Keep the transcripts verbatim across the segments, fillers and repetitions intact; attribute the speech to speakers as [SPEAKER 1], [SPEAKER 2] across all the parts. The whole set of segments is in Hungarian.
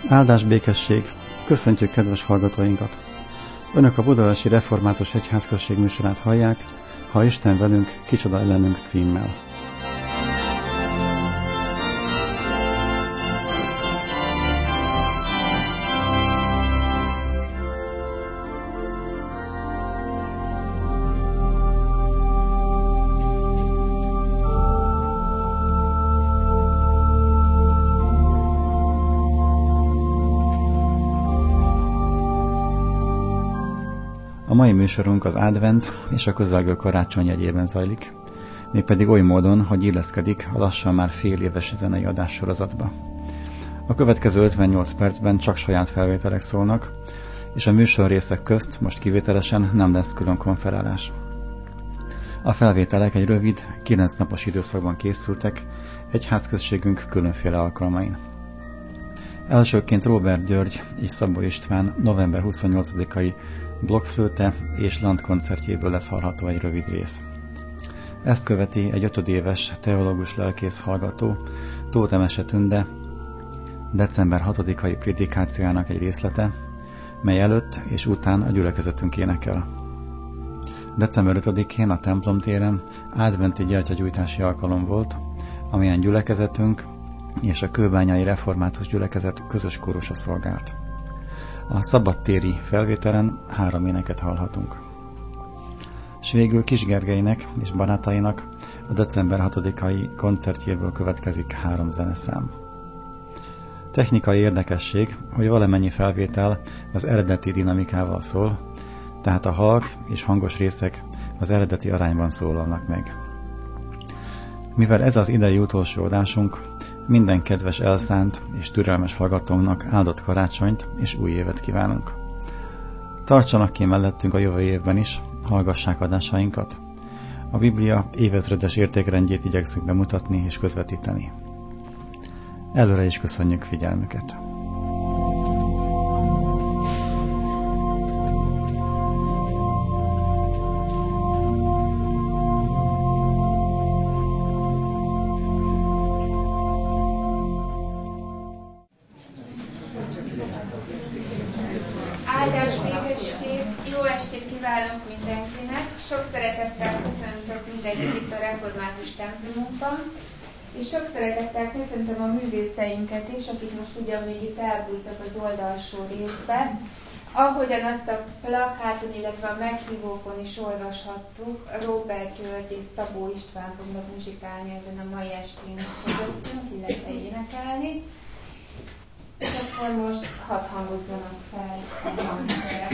[SPEAKER 1] Áldás békesség! Köszöntjük kedves hallgatóinkat! Önök a Budaörsi Református Egyházközség műsorát hallják, Ha Isten velünk, kicsoda ellenünk címmel. A mai műsorunk az advent és a közelgő karácsony jegyében zajlik, mégpedig oly módon, hogy illeszkedik a lassan már fél éves zenei adássorozatba. A következő ötvennyolc percben csak saját felvételek szólnak, és a műsor részek közt most kivételesen nem lesz külön konferálás. A felvételek egy rövid, kilenc napos időszakban készültek, egyházközségünk különféle alkalmain. Elsőként Róbert György és Szabó István november huszonnyolcadikai blokkflöte és Land koncertjéből lesz hallható egy rövid rész. Ezt követi egy ötödéves teológus lelkész hallgató, Tóth Emese Tünde december hatodikai prédikációjának egy részlete, mely előtt és után a gyülekezetünk énekel. december ötödikén a templom téren adventi gyertyagyújtási alkalom volt, amelyen gyülekezetünk és a kőbányai református gyülekezet közös kórusa szolgált. A szabadtéri felvételen három éneket hallhatunk. S végül Kis Gergelynek és barátainak a december hatodikai koncertjéből következik három zeneszám. Technikai érdekesség, hogy valamennyi felvétel az eredeti dinamikával szól, tehát a halk és hangos részek az eredeti arányban szólalnak meg. Mivel ez az idei utolsó adásunk, minden kedves elszánt és türelmes hallgatónknak áldott karácsonyt és új évet kívánunk. Tartsanak ki mellettünk a jövő évben is, hallgassák adásainkat. A Biblia évezredes értékrendjét igyekszünk bemutatni és közvetíteni. Előre is köszönjük figyelmüket!
[SPEAKER 2] Áldás, békesség, jó estét kívánok mindenkinek! Sok szeretettel köszöntök mindenkit itt a református templomunkban, és sok szeretettel köszöntöm a művészeinket is, akik most ugyan még itt elbújtak az oldalsó részben. Ahogyan azt a plakáton, illetve a meghívókon is olvashattuk, Róbert György és Szabó István fognak muzsikálni ezen a mai estén közöttünk, illetve énekelni. És akkor most hadd hangozzanak fel a hangszerek.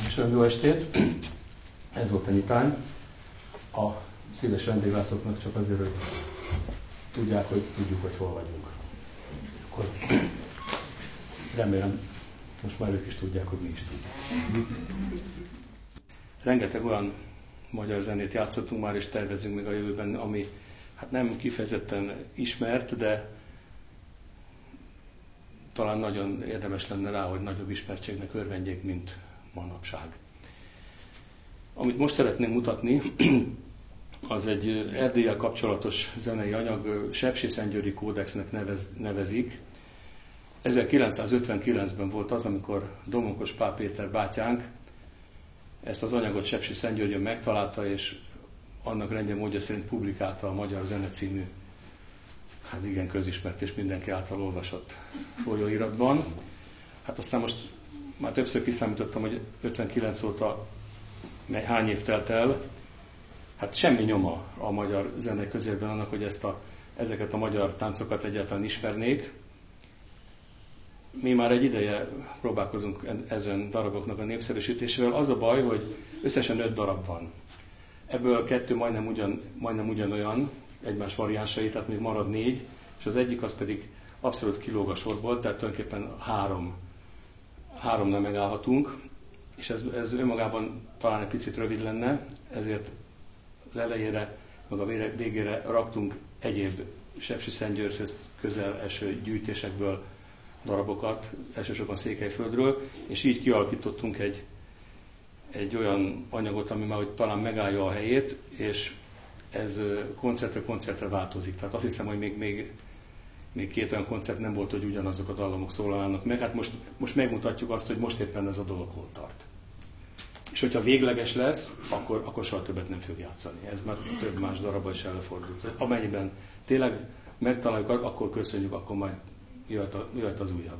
[SPEAKER 3] És nagyon jó estét! Ez volt a nyitány. A szíves vendéglátóknak csak azért, hogy tudják, hogy tudjuk, hogy hol vagyunk. Akkor remélem, most már ők is tudják, hogy mi is tudjuk. Rengeteg olyan magyar zenét játszottunk már, és tervezünk még a jövőben, ami hát nem kifejezetten ismert, de talán nagyon érdemes lenne rá, hogy nagyobb ismertségnek örvendjék, mint manapság. Amit most szeretnénk mutatni, az egy Erdéllyel kapcsolatos zenei anyag, Sepsiszentgyőri kódexnek nevez, nevezik. ezerkilencszázötvenkilencben volt az, amikor Domonkos Pál Péter bátyánk ezt az anyagot Sepsiszentgyörgyön megtalálta, és annak rendje módja szerint publikálta a Magyar Zene című, hát igen közismert és mindenki által olvasott folyóiratban. Hát aztán most már többször kiszámítottam, hogy ötvenkilenc óta hány év telt el, hát semmi nyoma a magyar zene közében annak, hogy ezt a, ezeket a magyar táncokat egyáltalán ismernék. Mi már egy ideje próbálkozunk ezen daraboknak a népszerűsítésével. Az a baj, hogy összesen öt darab van. Ebből kettő majdnem, ugyan, majdnem ugyanolyan, egymás variánsai, tehát még marad négy, és az egyik az pedig abszolút kilóg a sorból, tehát tulajdonképpen három, háromnál megállhatunk, és ez, ez önmagában talán egy picit rövid lenne, ezért az elejére, meg a végére raktunk egyéb Sepsiszentgyörgyhöz közel eső gyűjtésekből darabokat, elsősorban Székelyföldről, és így kialakítottunk egy, egy olyan anyagot, ami már hogy talán megállja a helyét, és ez koncertről koncertre változik. Tehát azt hiszem, hogy még, még, még két olyan koncert nem volt, hogy ugyanazok a dallamok szólalnának meg. Hát most, most megmutatjuk azt, hogy most éppen ez a dolog hol tart. És hogyha végleges lesz, akkor, akkor soha többet nem fog játszani. Ez már több más darabban is előfordult. Amennyiben tényleg megtaláljuk, akkor köszönjük, akkor majd jöhet, a, jöhet az újabb.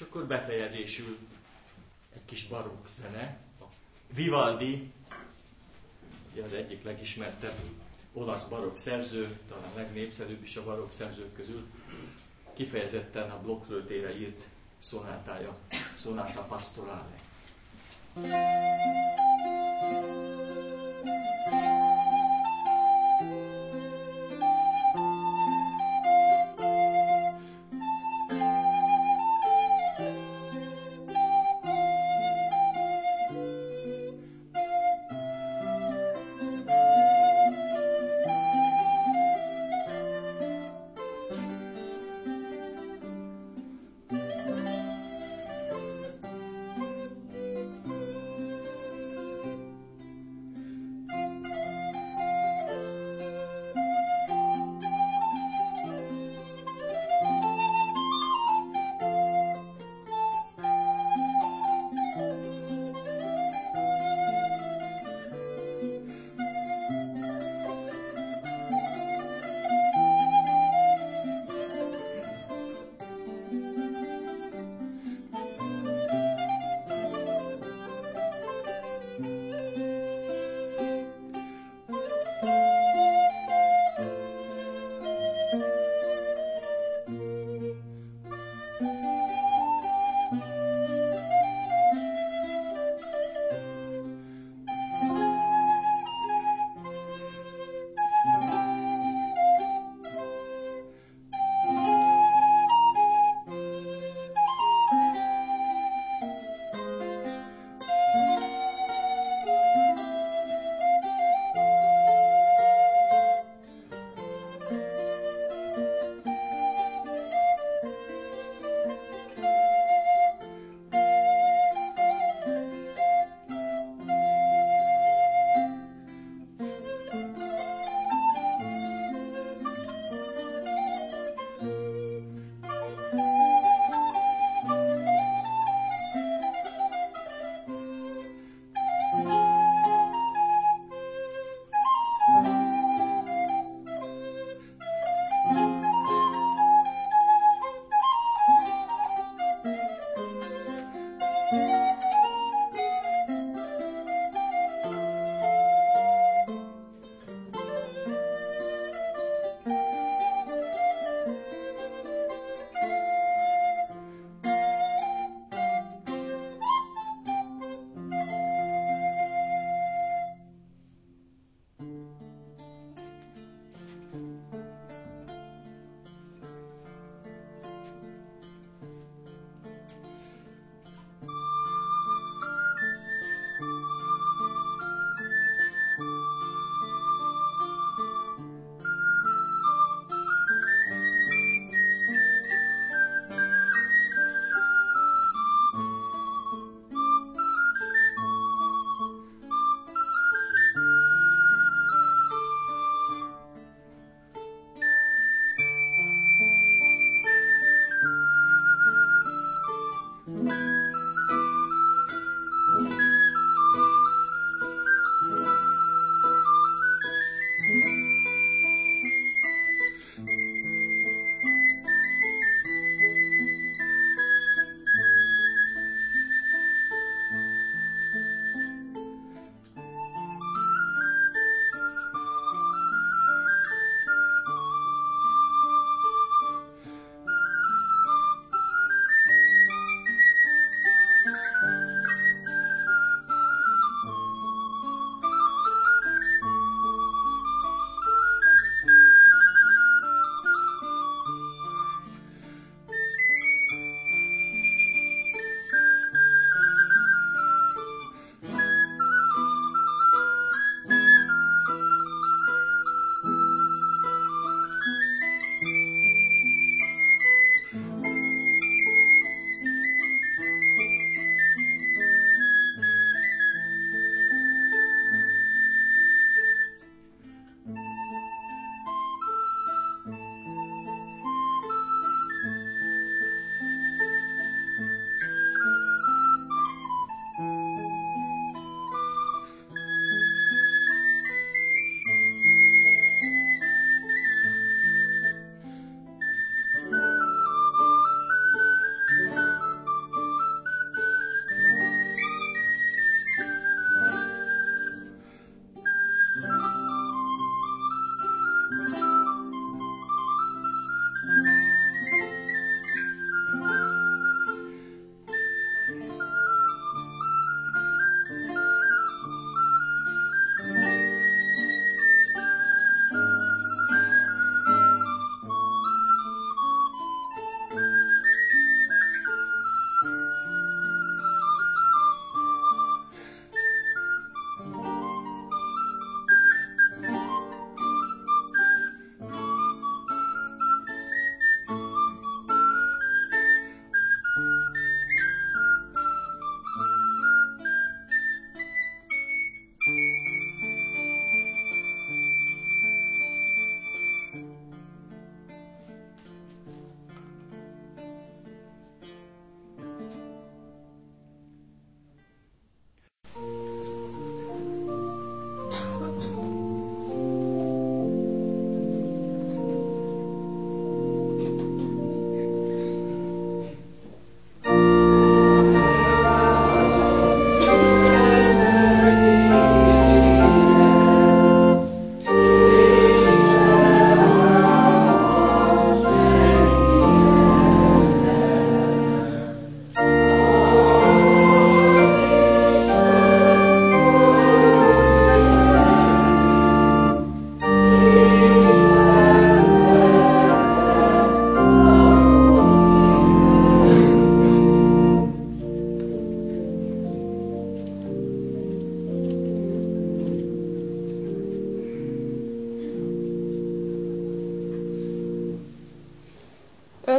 [SPEAKER 4] akkor befejezésül egy kis barokk zene. A Vivaldi, ugye az egyik legismertebb olasz barokk szerző, talán legnépszerűbb is a barokk szerzők közül, kifejezetten a blokkflötére írt szonátája, Sonata Pastorale.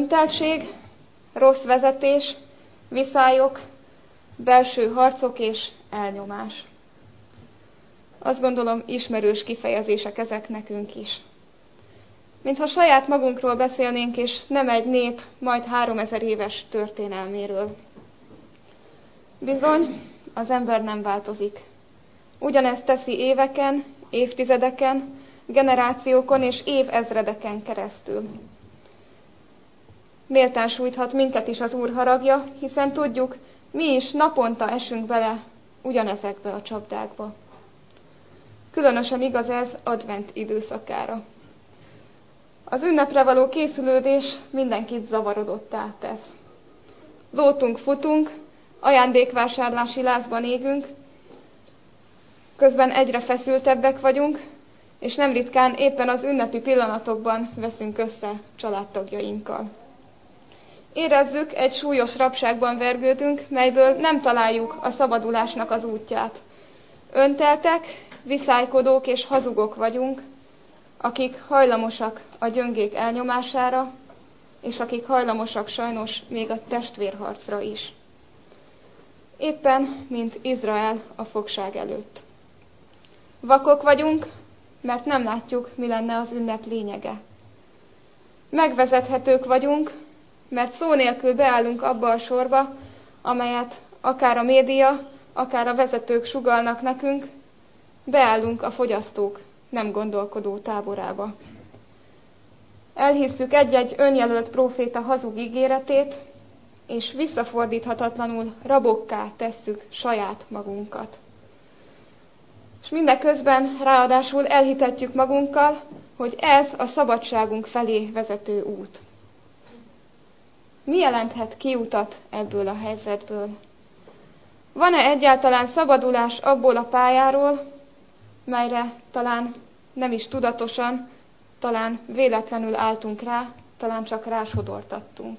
[SPEAKER 2] önteltség, rossz vezetés, viszályok, belső harcok és elnyomás. Azt gondolom, ismerős kifejezések ezek nekünk is. Mintha saját magunkról beszélnénk, és nem egy nép, majd háromezer éves történelméről. Bizony, az ember nem változik. Ugyanezt teszi éveken, évtizedeken, generációkon és évezredeken keresztül. Méltán sújthat minket is az Úr haragja, hiszen tudjuk, mi is naponta esünk bele ugyanezekbe a csapdákba. Különösen igaz ez advent időszakára. Az ünnepre való készülődés mindenkit zavarodottá tesz. Lótunk, futunk, ajándékvásárlási lázban égünk, közben egyre feszültebbek vagyunk, és nem ritkán éppen az ünnepi pillanatokban veszünk össze családtagjainkkal. Érezzük, egy súlyos rabságban vergődünk, melyből nem találjuk a szabadulásnak az útját. Önteltek, viszálykodók és hazugok vagyunk, akik hajlamosak a gyöngék elnyomására, és akik hajlamosak sajnos még a testvérharcra is. Éppen, mint Izrael a fogság előtt. Vakok vagyunk, mert nem látjuk, mi lenne az ünnep lényege. Megvezethetők vagyunk, mert szó nélkül beállunk abba a sorba, amelyet akár a média, akár a vezetők sugallnak nekünk, beállunk a fogyasztók nem gondolkodó táborába. Elhisszük egy-egy önjelölt próféta hazug ígéretét, és visszafordíthatatlanul rabokká tesszük saját magunkat. És mindeközben ráadásul elhitetjük magunkkal, hogy ez a szabadságunk felé vezető út. Mi jelenthet kiutat ebből a helyzetből? Van-e egyáltalán szabadulás abból a pályáról, melyre talán nem is tudatosan, talán véletlenül álltunk rá, talán csak rásodortattunk?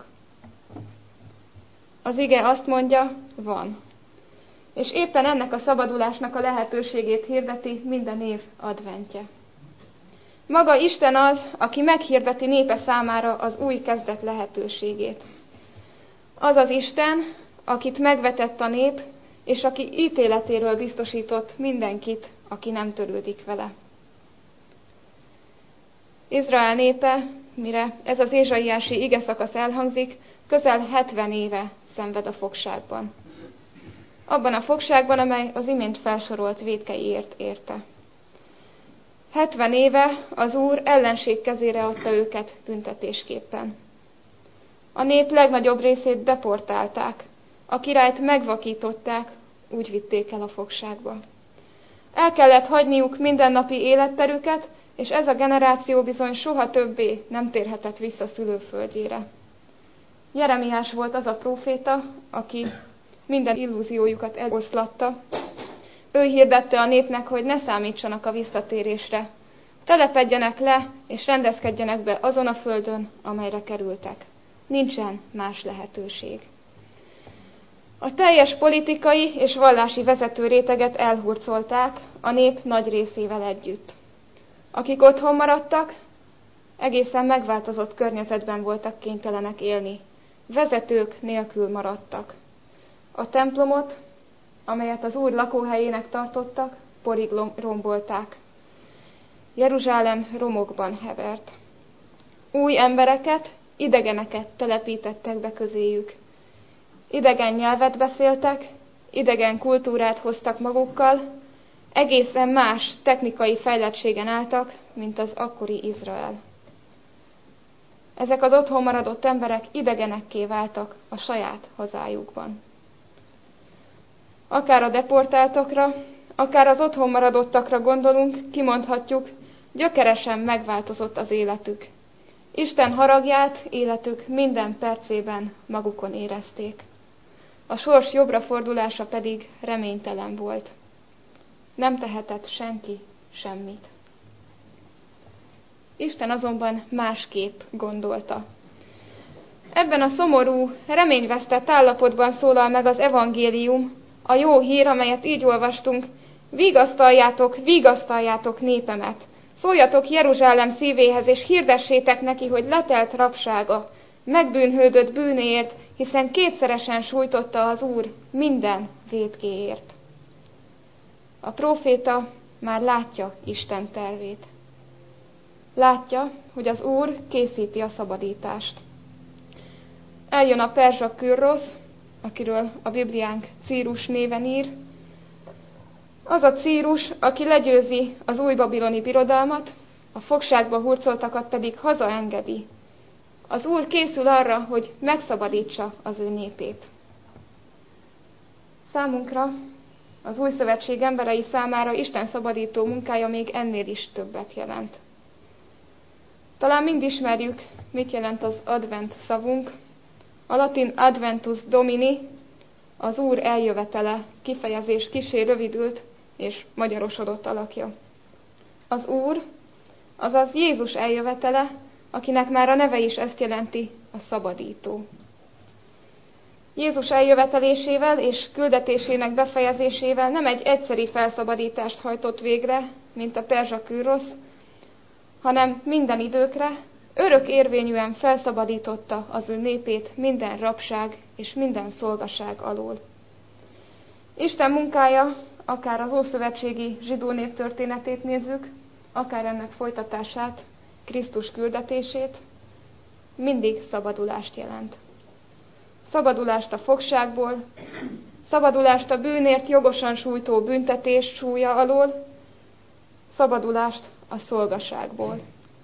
[SPEAKER 2] Az ige azt mondja, van. És éppen ennek a szabadulásnak a lehetőségét hirdeti minden év adventje. Maga Isten az, aki meghirdeti népe számára az új kezdet lehetőségét. Az az Isten, akit megvetett a nép, és aki ítéletéről biztosított mindenkit, aki nem törődik vele. Izrael népe, mire ez az ézsaiási ige szakasz elhangzik, közel hetven éve szenved a fogságban. Abban a fogságban, amely az imént felsorolt vétkeiért érte. hetven éve az Úr ellenség kezére adta őket büntetésképpen. A nép legnagyobb részét deportálták, a királyt megvakították, úgy vitték el a fogságba. El kellett hagyniuk mindennapi életterüket, és ez a generáció bizony soha többé nem térhetett vissza szülőföldjére. Jeremiás volt az a próféta, aki minden illúziójukat eloszlatta. Ő hirdette a népnek, hogy ne számítsanak a visszatérésre. Telepedjenek le, és rendezkedjenek be azon a földön, amelyre kerültek. Nincsen más lehetőség. A teljes politikai és vallási vezető réteget elhurcolták a nép nagy részével együtt. Akik otthon maradtak, egészen megváltozott környezetben voltak kénytelenek élni. Vezetők nélkül maradtak. A templomot, amelyet az Úr lakóhelyének tartottak, porig rombolták. Jeruzsálem romokban hevert. Új embereket, idegeneket telepítettek be közéjük. Idegen nyelvet beszéltek, idegen kultúrát hoztak magukkal, egészen más technikai fejlettségen álltak, mint az akkori Izrael. Ezek az otthon maradott emberek idegenekké váltak a saját hazájukban. Akár a deportáltakra, akár az otthon maradottakra gondolunk, kimondhatjuk, gyökeresen megváltozott az életük. Isten haragját életük minden percében magukon érezték. A sors jobbra fordulása pedig reménytelen volt. Nem tehetett senki semmit. Isten azonban másképp gondolta. Ebben a szomorú, reményvesztett állapotban szólal meg az evangélium, a jó hír, amelyet így olvastunk, vigasztaljátok, vigasztaljátok népemet, szóljatok Jeruzsálem szívéhez, és hirdessétek neki, hogy letelt rabsága, megbűnhődött bűnéért, hiszen kétszeresen sújtotta az Úr minden vétkéért. A próféta már látja Isten tervét. Látja, hogy az Úr készíti a szabadítást. Eljön a perzsa Kürrosz, akiről a Bibliánk Círus néven ír. Az a Círus, aki legyőzi az új babiloni birodalmat, a fogságba hurcoltakat pedig hazaengedi. Az Úr készül arra, hogy megszabadítsa az ő népét. Számunkra, az új szövetség emberei számára Isten szabadító munkája még ennél is többet jelent. Talán mind ismerjük, mit jelent az advent szavunk. A latin adventus domini, az Úr eljövetele kifejezés kissé rövidült és magyarosodott alakja. Az Úr, azaz Jézus eljövetele, akinek már a neve is ezt jelenti, a szabadító. Jézus eljövetelésével és küldetésének befejezésével nem egy egyszeri felszabadítást hajtott végre, mint a perzsa Kürrosz, hanem minden időkre, örök érvényűen felszabadította az ő népét minden rabság és minden szolgaság alól. Isten munkája, akár az ószövetségi zsidó nép történetét nézzük, akár ennek folytatását, Krisztus küldetését, mindig szabadulást jelent. Szabadulást a fogságból, szabadulást a bűnért jogosan sújtó büntetés súlya alól, szabadulást a szolgaságból.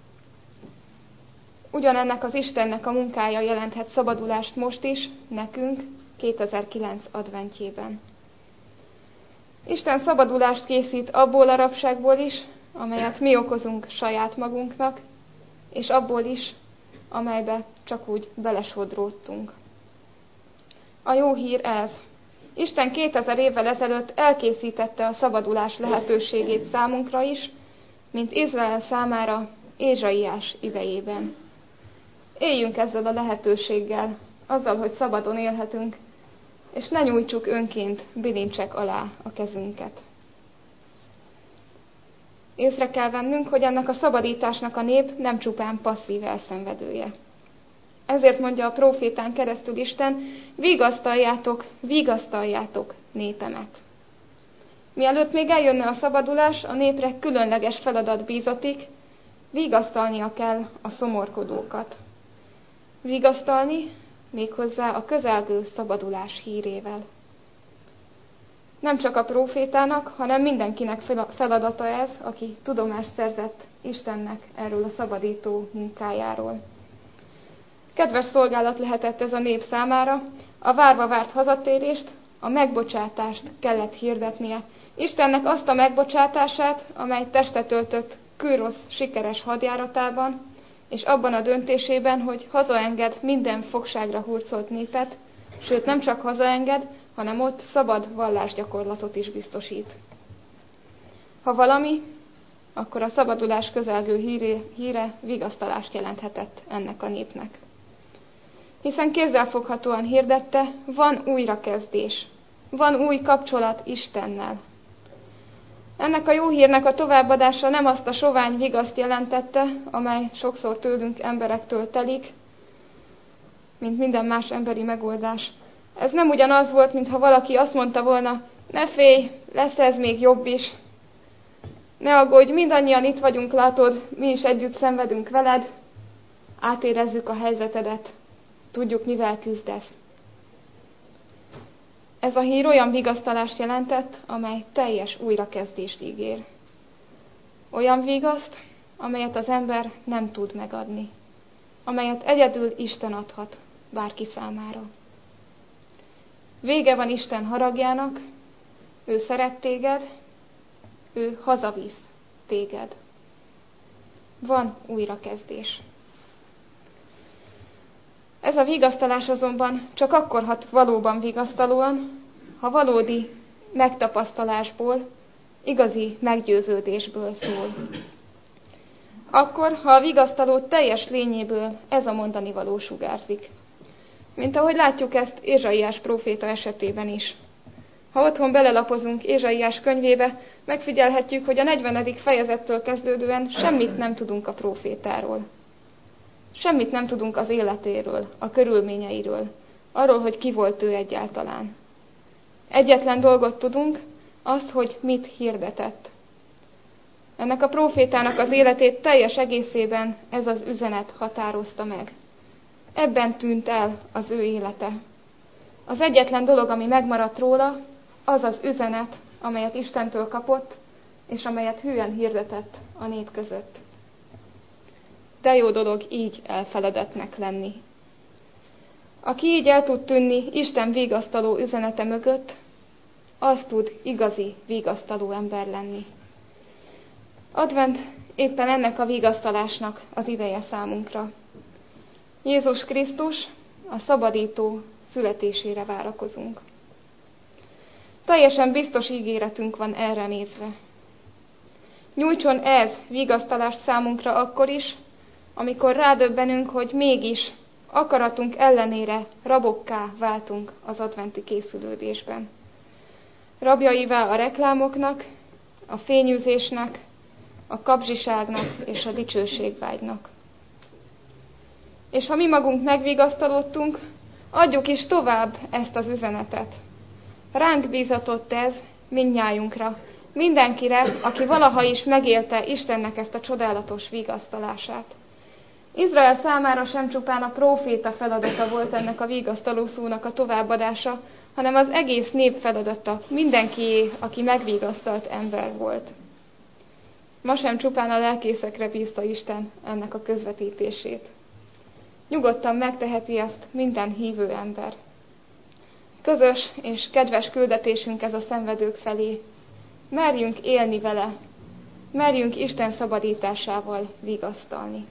[SPEAKER 2] Ugyanennek az Istennek a munkája jelenthet szabadulást most is, nekünk, kétezer-kilenc adventjében. Isten szabadulást készít abból a rabságból is, amelyet mi okozunk saját magunknak, és abból is, amelybe csak úgy belesodródtunk. A jó hír ez. Isten kétezer évvel ezelőtt elkészítette a szabadulás lehetőségét számunkra is, mint Izrael számára Ézsaiás idejében. Éljünk ezzel a lehetőséggel, azzal, hogy szabadon élhetünk, és ne nyújtsuk önként bilincsek alá a kezünket. Észre kell vennünk, hogy ennek a szabadításnak a nép nem csupán passzív elszenvedője. Ezért mondja a prófétán keresztül Isten, vigasztaljátok, vigasztaljátok népemet. Mielőtt még eljönne a szabadulás, a népre különleges feladat bízatik, vigasztalnia kell a szomorkodókat. Vigasztalni méghozzá a közelgő szabadulás hírével. Nem csak a prófétának, hanem mindenkinek feladata ez, aki tudomást szerzett Istennek erről a szabadító munkájáról. Kedves szolgálat lehetett ez a nép számára, a várva várt hazatérést, a megbocsátást kellett hirdetnie. Istennek azt a megbocsátását, amely testet öltött Kürrosz sikeres hadjáratában, és abban a döntésében, hogy hazaenged minden fogságra hurcolt népet, sőt nem csak hazaenged, hanem ott szabad vallásgyakorlatot is biztosít. Ha valami, akkor a szabadulás közelgő híre, híre vigasztalást jelenthetett ennek a népnek. Hiszen kézzelfoghatóan hirdette, van újrakezdés, van új kapcsolat Istennel. Ennek a jó hírnek a továbbadása nem azt a sovány vigaszt jelentette, amely sokszor tőlünk emberektől telik, mint minden más emberi megoldás. Ez nem ugyanaz volt, mintha valaki azt mondta volna, ne félj, lesz ez még jobb is. Ne aggódj, mindannyian itt vagyunk, látod, mi is együtt szenvedünk veled, átérezzük a helyzetedet, tudjuk, mivel küzdesz. Ez a hír olyan vigasztalást jelentett, amely teljes újrakezdést ígér. Olyan vigaszt, amelyet az ember nem tud megadni, amelyet egyedül Isten adhat bárki számára. Vége van Isten haragjának, ő szeret téged, ő hazavisz téged. Van újrakezdés. Ez a vigasztalás azonban csak akkor hat valóban vigasztalóan, ha valódi megtapasztalásból, igazi meggyőződésből szól. Akkor, ha a vigasztaló teljes lényéből ez a mondani való sugárzik. Mint ahogy látjuk ezt Ézsaiás próféta esetében is. Ha otthon belelapozunk Ézsaiás könyvébe, megfigyelhetjük, hogy a negyvenedik fejezettől kezdődően semmit nem tudunk a prófétáról.
[SPEAKER 5] Semmit nem tudunk az életéről, a körülményeiről, arról, hogy ki volt ő egyáltalán. Egyetlen dolgot tudunk, az, hogy mit hirdetett. Ennek a prófétának az életét teljes egészében ez az üzenet határozta meg. Ebben tűnt el az ő élete. Az egyetlen dolog, ami megmaradt róla, az az üzenet, amelyet Istentől kapott, és amelyet hűen hirdetett a nép között. De jó dolog így elfeledetnek lenni. Aki így el tud tűnni Isten vigasztaló üzenete mögött, az tud igazi vigasztaló ember lenni. Advent éppen ennek a vigasztalásnak az ideje számunkra. Jézus Krisztus, a szabadító születésére várakozunk. Teljesen biztos ígéretünk van erre nézve. Nyújtson ez vigasztalást számunkra akkor is, amikor rádöbbenünk, hogy mégis akaratunk ellenére rabokká váltunk az adventi készülődésben. Rabjaivá a reklámoknak, a fényűzésnek, a kapzsiságnak és a dicsőségvágynak. És ha mi magunk megvigasztalódtunk, adjuk is tovább ezt az üzenetet. Ránk bízatott ez mindnyájunkra, mindenkire, aki valaha is megélte Istennek ezt a csodálatos vigasztalását. Izrael számára sem csupán a próféta feladata volt ennek a vigasztaló szónak a továbbadása, hanem az egész nép feladata, mindenkié, aki megvigasztalt ember volt. Ma sem csupán a lelkészekre bízta Isten ennek a közvetítését. Nyugodtan megteheti ezt minden hívő ember. Közös és kedves küldetésünk ez a szenvedők felé. Merjünk élni vele, merjünk Isten szabadításával vigasztalni.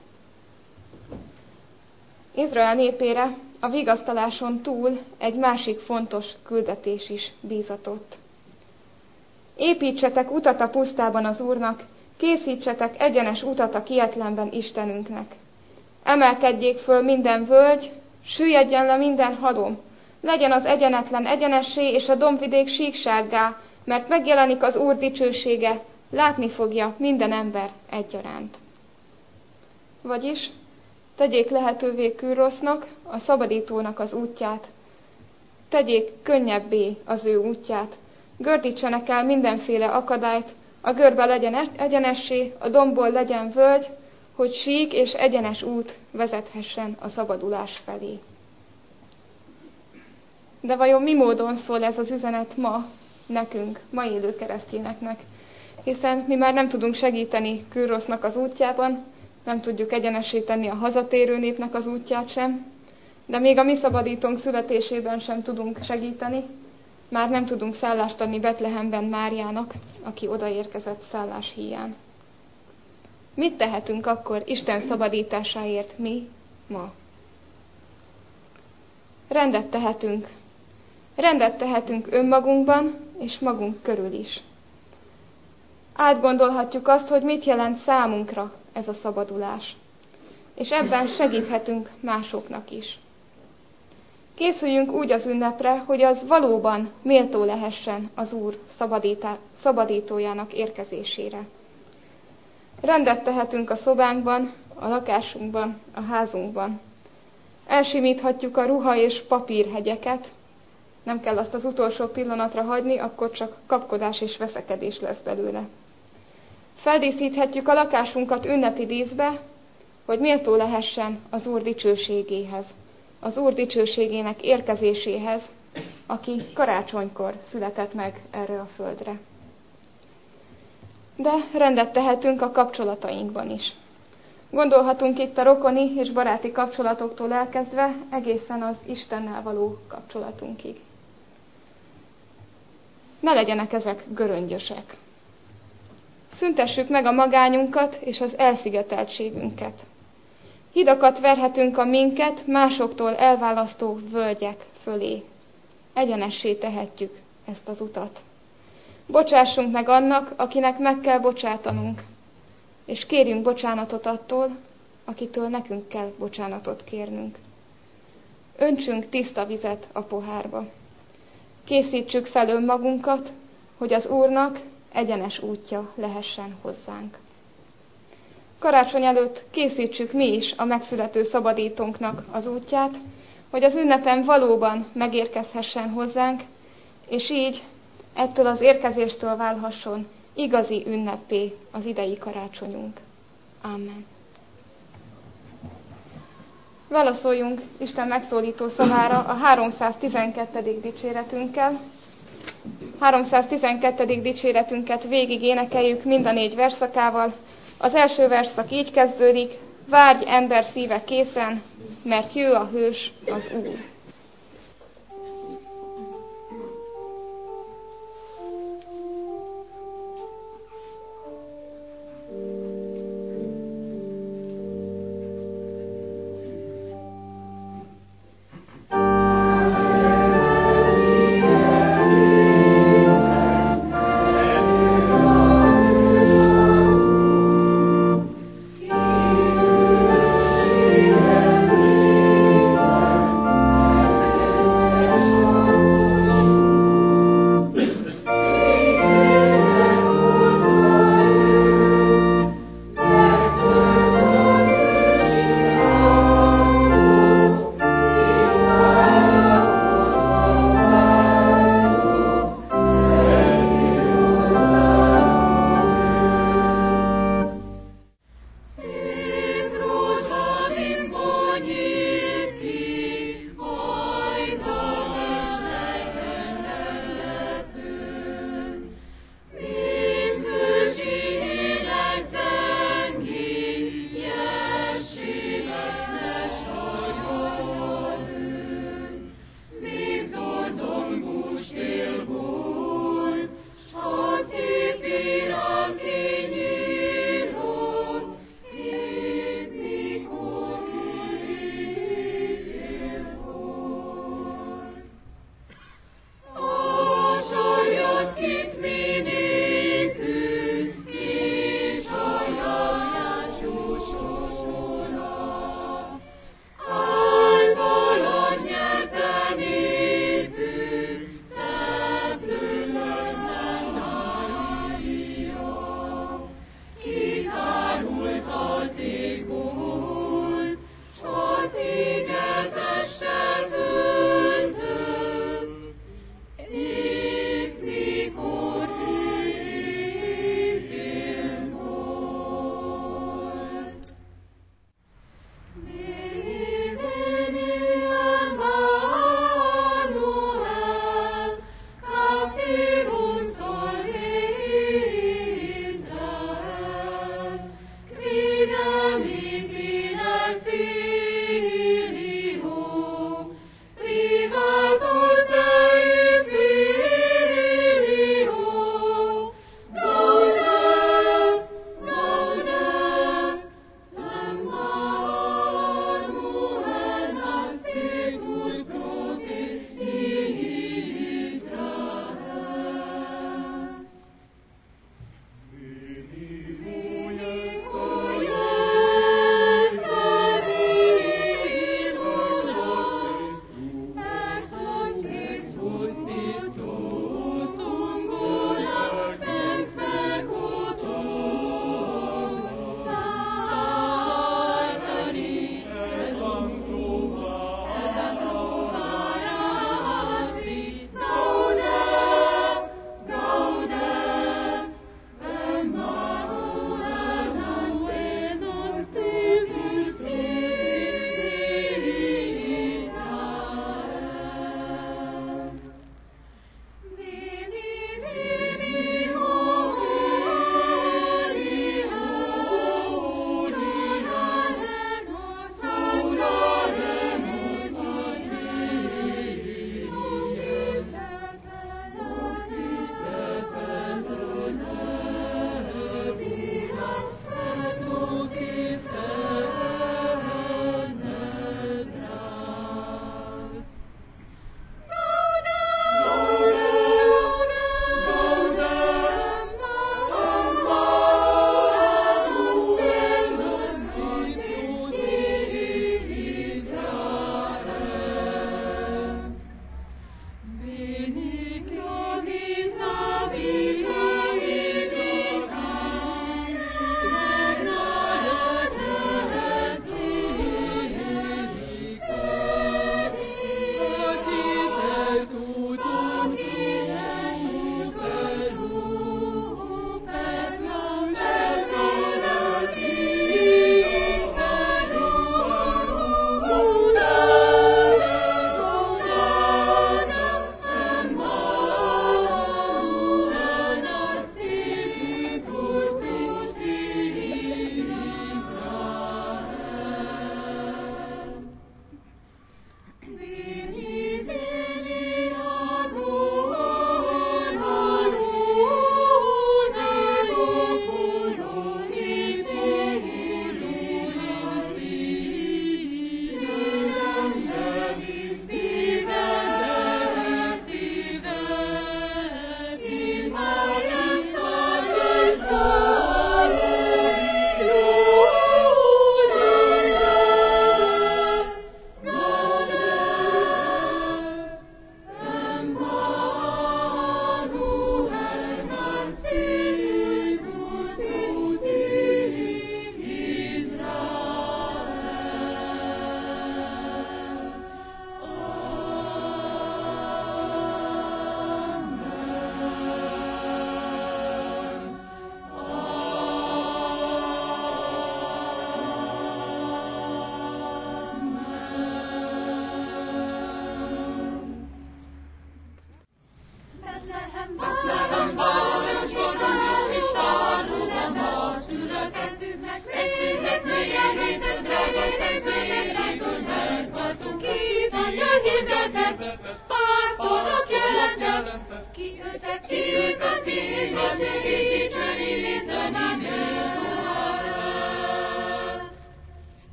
[SPEAKER 5] Izrael népére a vigasztaláson túl egy másik fontos küldetés is bízatott. Építsetek utat a pusztában az Úrnak, készítsetek egyenes utat a kietlenben Istenünknek. Emelkedjék föl minden völgy, süllyedjen le minden halom, legyen az egyenetlen egyenessé és a dombvidék síksággá, mert megjelenik az Úr dicsősége, látni fogja minden ember egyaránt. Vagyis tegyék lehetővé Kűrosznak, a szabadítónak az útját, tegyék könnyebbé az ő útját, gördítsenek el mindenféle akadályt, a görbe legyen egyenessé, a dombból legyen völgy, hogy sík és egyenes út vezethessen a szabadulás felé. De vajon mi módon szól ez az üzenet ma nekünk, ma élő keresztényeknek? Hiszen mi már nem tudunk segíteni Kűrosznak az útjában, nem tudjuk egyenessé tenni a hazatérő népnek az útját sem, de még a mi szabadítónk születésében sem tudunk segíteni, már nem tudunk szállást adni Betlehemben Máriának, aki odaérkezett szállás híján. Mit tehetünk akkor Isten szabadításáért mi ma? Rendet tehetünk. Rendet tehetünk önmagunkban és magunk körül is. Átgondolhatjuk azt, hogy mit jelent számunkra ez a szabadulás, és ebben segíthetünk másoknak is. Készüljünk úgy az ünnepre, hogy az valóban méltó lehessen az Úr szabadítójának érkezésére. Rendet tehetünk a szobánkban, a lakásunkban, a házunkban. Elsimíthatjuk a ruha és papírhegyeket, nem kell azt az utolsó pillanatra hagyni, akkor csak kapkodás és veszekedés lesz belőle. Feldíszíthetjük a lakásunkat ünnepi díszbe, hogy méltó lehessen az Úr dicsőségéhez, az Úr dicsőségének érkezéséhez, aki karácsonykor született meg erre a földre. De rendet tehetünk a kapcsolatainkban is. Gondolhatunk itt a rokoni és baráti kapcsolatoktól elkezdve egészen az Istennel való kapcsolatunkig. Ne legyenek ezek göröngyösek. Szüntessük meg a magányunkat és az elszigeteltségünket. Hidakat verhetünk a minket másoktól elválasztó völgyek fölé. Egyenessé tehetjük ezt az utat. Bocsássunk meg annak, akinek meg kell bocsátanunk, és kérjünk bocsánatot attól, akitől nekünk kell bocsánatot kérnünk. Öntsünk tiszta vizet a pohárba. Készítsük fel önmagunkat, hogy az Úrnak egyenes útja lehessen hozzánk. karácsony előtt készítsük mi is a megszülető szabadítónknak az útját, hogy az ünnepen valóban megérkezhessen hozzánk, és így ettől az érkezéstől válhasson igazi ünnepé az idei karácsonyunk. Amen. Válaszoljunk Isten megszólító szavára a háromszáztizenkettedik dicséretünkkel. háromszáztizenkettedik dicséretünket végig énekeljük mind a négy verszakával. Az első verszak így kezdődik: várj ember szíve készen, mert jő a hős, az Úr.
[SPEAKER 6] Thank you.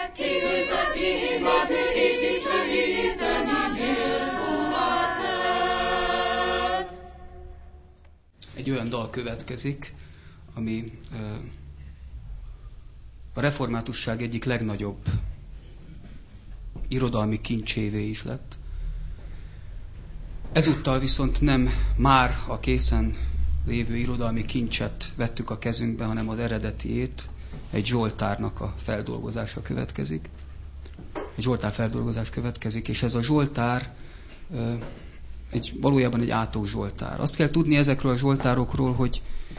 [SPEAKER 6] Egy olyan dal következik, ami a reformátusság egyik legnagyobb irodalmi kincsévé is lett. Ezúttal viszont nem már a készen lévő irodalmi kincset vettük a kezünkbe, hanem az eredetiét, egy Zsoltárnak a feldolgozása következik. Egy Zsoltár feldolgozás következik, és ez a Zsoltár egy, valójában egy átok Zsoltár. Azt kell tudni ezekről a Zsoltárokról, hogy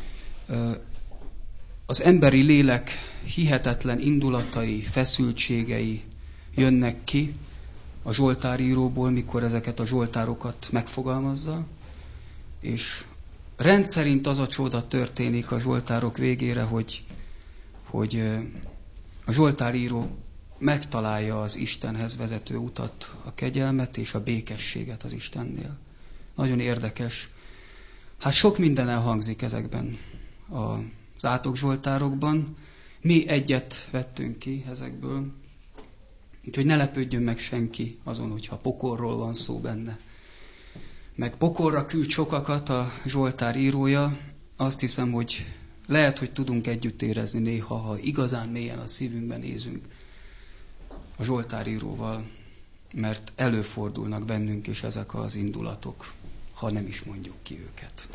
[SPEAKER 6] az emberi lélek hihetetlen indulatai, feszültségei jönnek ki a zsoltáríróból, mikor ezeket a zsoltárokat megfogalmazza, és rendszerint az a csoda történik a zsoltárok végére, hogy, hogy a zsoltáríró megtalálja az Istenhez vezető utat, a kegyelmet és a békességet az Istennél. Nagyon érdekes. Hát sok minden elhangzik ezekben az átok zsoltárokban. Mi egyet vettünk ki ezekből, úgyhogy ne lepődjön meg senki azon, hogyha pokolról van szó benne. Meg pokolra küld sokakat a Zsoltár írója. Azt hiszem, hogy lehet, hogy tudunk együtt érezni néha, ha igazán mélyen a szívünkben nézünk a Zsoltár íróval, mert előfordulnak bennünk is ezek az indulatok, ha nem is mondjuk ki őket.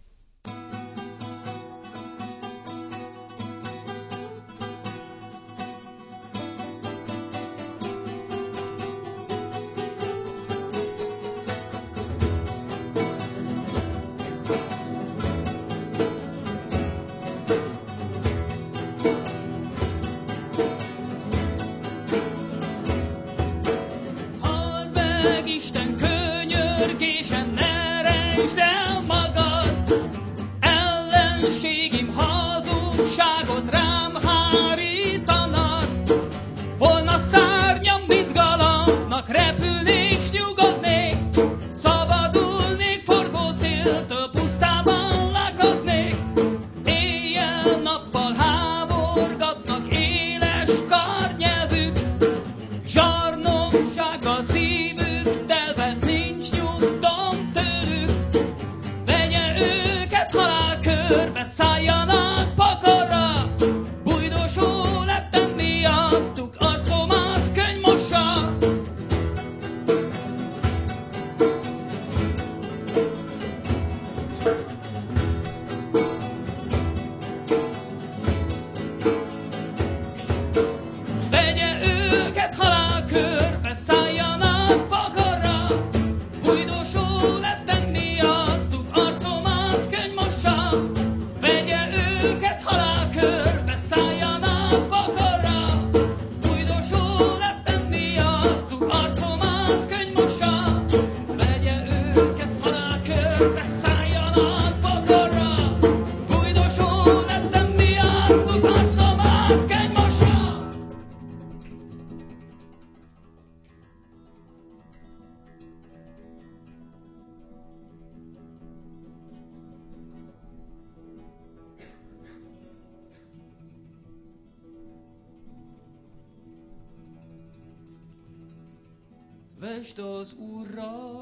[SPEAKER 7] Vesd az Úrra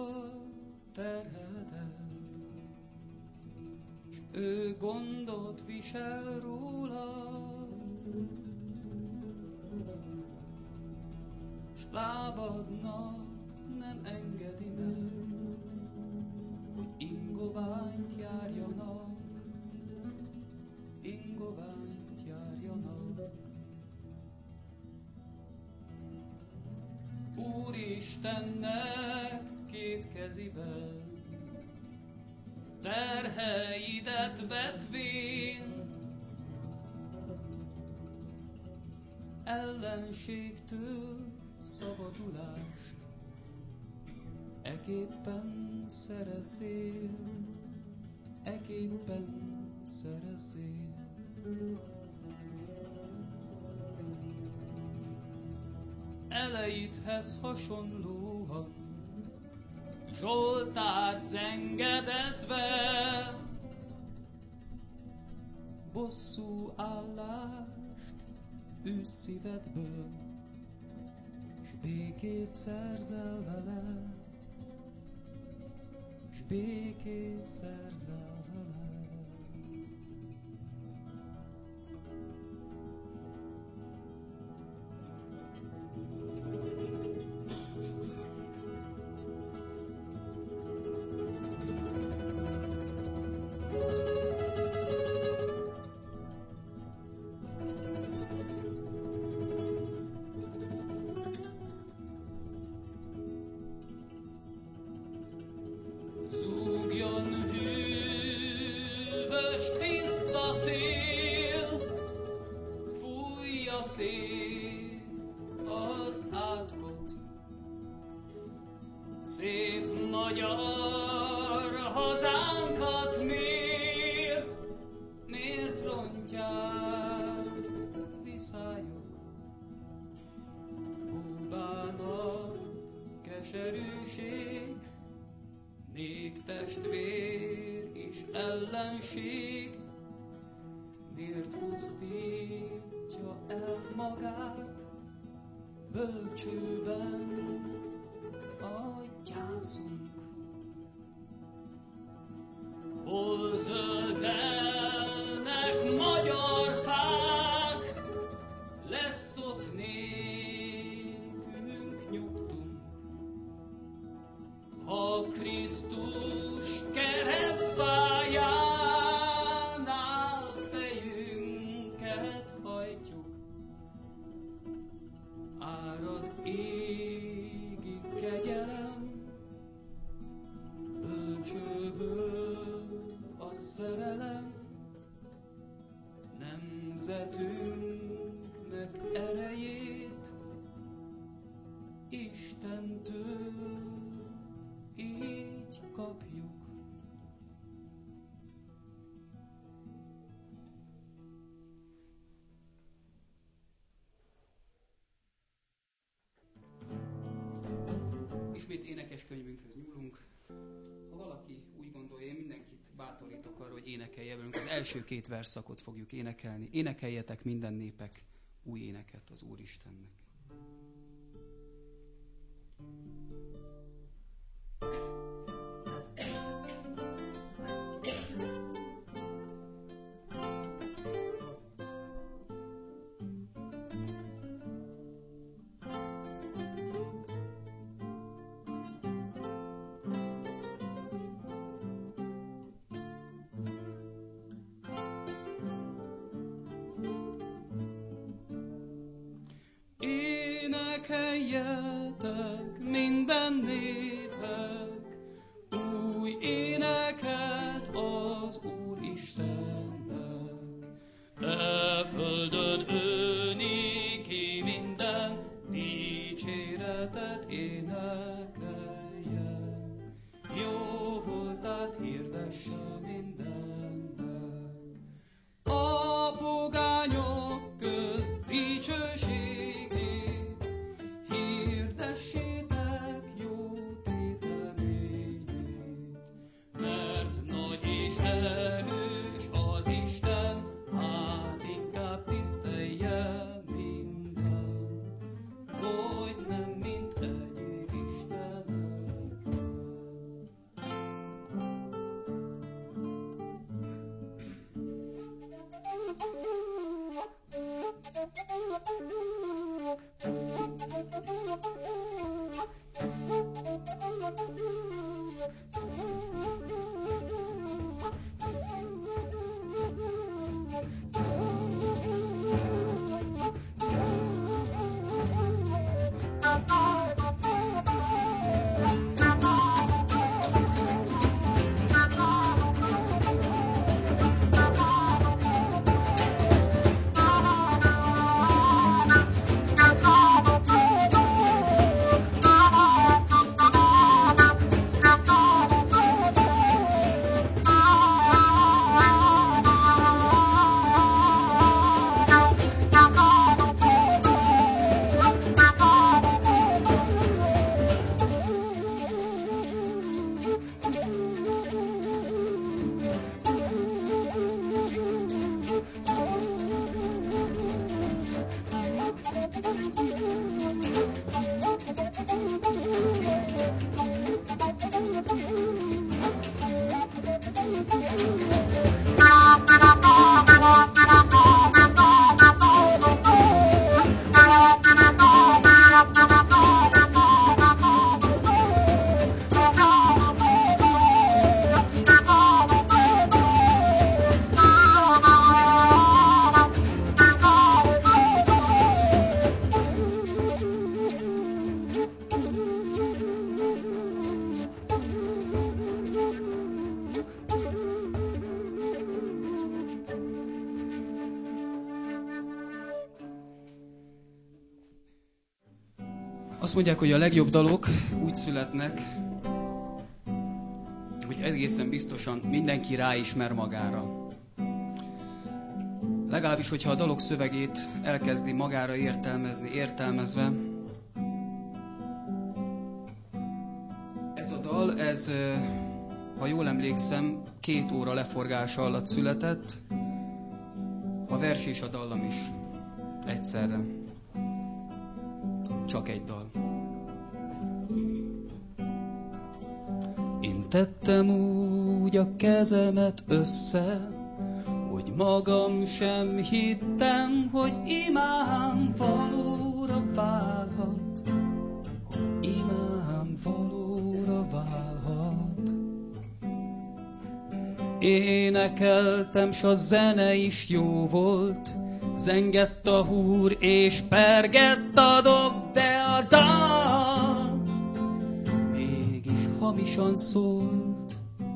[SPEAKER 7] terhedet, s ő gondot visel rólad, s lábadnak nem engedi meg, hogy ingoványt járjanak, ingoványt járjanak. Úristennek két keziben terheidet vetvén, ellenségtől szabadulást eképpen szerezzél, eképpen szerezzél. Eleidhez hasonlóan Zsoltárt zengedezve, bosszú állást űz szívedből, békét szerzel vele, s békét szerzel vele.
[SPEAKER 6] Ismét énekeskönyvünkhöz nyúlunk. Ha valaki úgy gondolja, én mindenkit bátorítok arra, hogy énekelje velünk. Az első két verszakot fogjuk énekelni. Énekeljetek minden népek új éneket az Úristennek.
[SPEAKER 7] Énekeljetek minden népek új éneket az Úristennek. E földön ő néki minden dicséretet énekelje. Jó voltát hirdesse mindennek. A pogányok köz dicsőségét hirdessétek jó
[SPEAKER 6] Azt mondják, hogy a legjobb dalok úgy születnek, hogy egészen biztosan mindenki ráismer magára. Legalábbis, hogyha a dalok szövegét elkezdi magára értelmezni, értelmezve. Ez a dal, ez, ha jól emlékszem, két óra leforgása alatt született, a vers és a dallam is egyszerre. Csak egy dal. Én tettem úgy a kezemet össze, hogy magam sem hittem, hogy imám valóra válhat, hogy imám valóra válhat. Énekeltem, s a zene is jó volt, zengett a húr és pergett a dob, de a dal mégis hamisan szólt.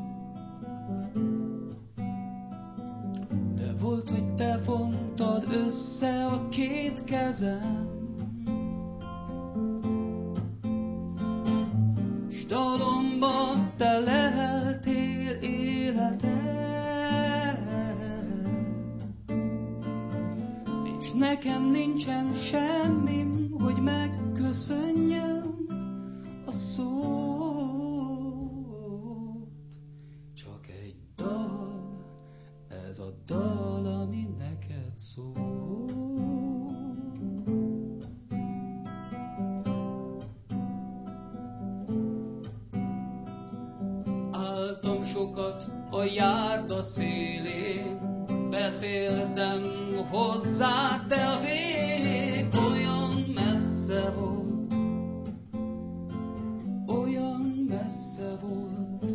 [SPEAKER 6] De volt, hogy te fontad össze a két kezem, s dalomban te leheltél életed. Nekem nincsen semmim, hogy megköszönjem a szót. Csak egy dal, ez a dal, ami neked szól. Álltam sokat a járda szélén, beszéltem hozzá, de az ég olyan messze volt, olyan messze volt.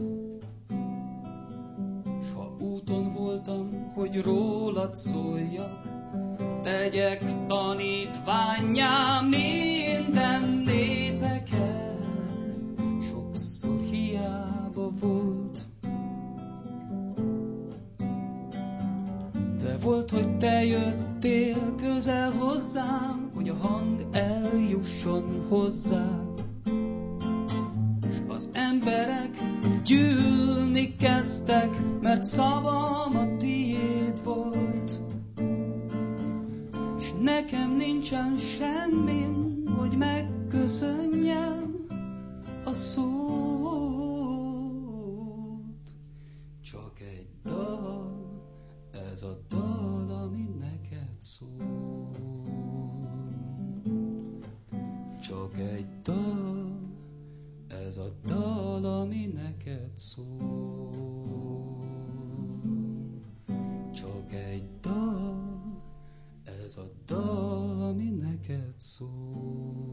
[SPEAKER 6] S ha úton voltam, hogy rólad szóljak, tegyek tanítvánnyá minden népeket, sokszor hiába volt. Volt, hogy te jöttél közel hozzám, hogy a hang eljusson hozzá. S az emberek gyűlni kezdtek, mert szavam a tiéd volt. S nekem nincsen semmim, hogy megköszönjem a szót. Csak egy dal, ez a dal, ami neked szól. Csak egy dal, ez a dal, ami neked szól. Csak egy dal, ez a dal, ami neked szól.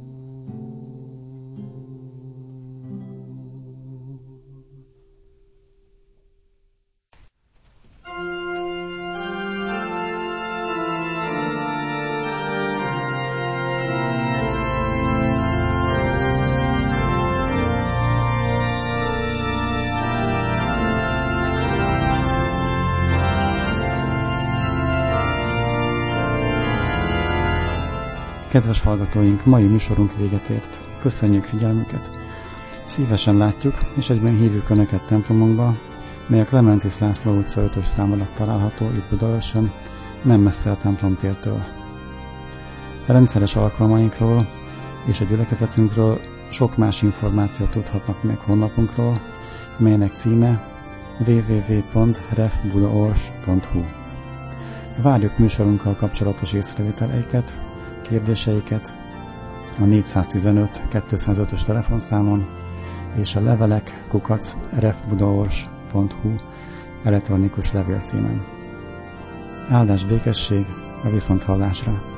[SPEAKER 1] Kedves hallgatóink, mai műsorunk véget ért. Köszönjük figyelmüket! Szívesen látjuk, és egyben hívjuk Önöket templomunkba, mely a Klementis László utca ötös szám alatt található itt Budaörsön, nem messze a templomtértől. A rendszeres alkalmainkról és a gyülekezetünkről sok más információt tudhatnak meg honlapunkról, melynek címe double-u double-u double-u pont refbudaors pont hu. Várjuk műsorunkkal kapcsolatos észrevételeiket, kérdéseiket a négyszáztizenöt kétszázötös telefonszámon és a levelek kukac refbudaors pont hu elektronikus levélcímen. Áldás, békesség, a viszonthallásra!